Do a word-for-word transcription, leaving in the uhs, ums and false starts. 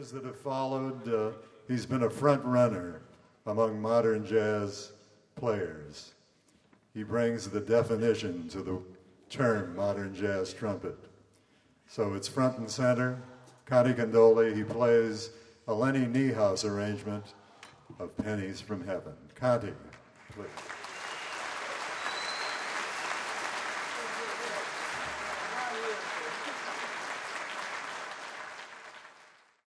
years that have followed, uh, he's been a front runner among modern jazz players. He brings the definition to the term modern jazz trumpet. So it's front and center. Conte Candoli, he plays a Lenny Niehaus arrangement of Pennies from Heaven. Conte, please.